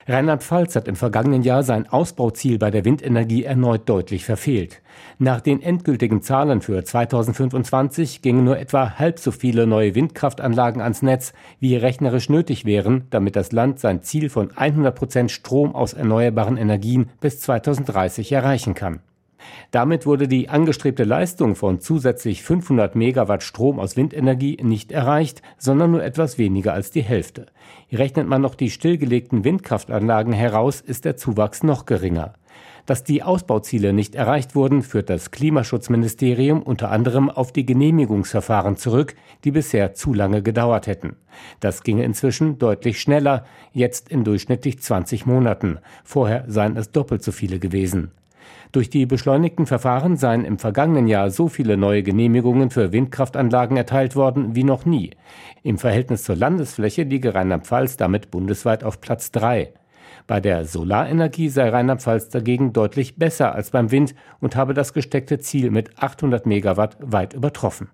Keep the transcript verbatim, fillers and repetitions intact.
Rheinland-Pfalz hat im vergangenen Jahr sein Ausbauziel bei der Windenergie erneut deutlich verfehlt. Nach den endgültigen Zahlen für zweitausendfünfundzwanzig gingen nur etwa halb so viele neue Windkraftanlagen ans Netz, wie rechnerisch nötig wären, damit das Land sein Ziel von hundert Prozent Strom aus erneuerbaren Energien bis zweitausenddreißig erreichen kann. Damit wurde die angestrebte Leistung von zusätzlich fünfhundert Megawatt Strom aus Windenergie nicht erreicht, sondern nur etwas weniger als die Hälfte. Rechnet man noch die stillgelegten Windkraftanlagen heraus, ist der Zuwachs noch geringer. Dass die Ausbauziele nicht erreicht wurden, führt das Klimaschutzministerium unter anderem auf die Genehmigungsverfahren zurück, die bisher zu lange gedauert hätten. Das ginge inzwischen deutlich schneller, jetzt in durchschnittlich zwanzig Monaten. Vorher seien es doppelt so viele gewesen. Durch die beschleunigten Verfahren seien im vergangenen Jahr so viele neue Genehmigungen für Windkraftanlagen erteilt worden wie noch nie. Im Verhältnis zur Landesfläche liege Rheinland-Pfalz damit bundesweit auf Platz drei. Bei der Solarenergie sei Rheinland-Pfalz dagegen deutlich besser als beim Wind und habe das gesteckte Ziel mit achthundert Megawatt weit übertroffen.